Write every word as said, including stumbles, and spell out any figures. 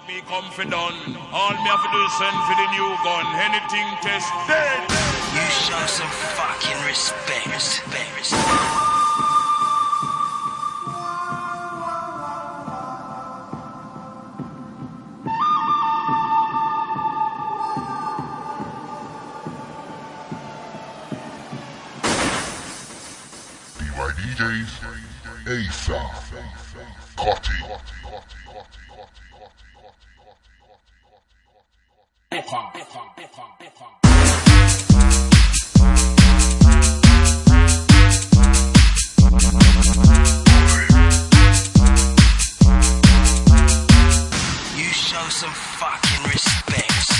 me come for done. All me have to do is send for the new gun. Anything test dead. You show some fucking respect. Respect. Respect. D Js, Asa, Cotty. You show some fucking respect.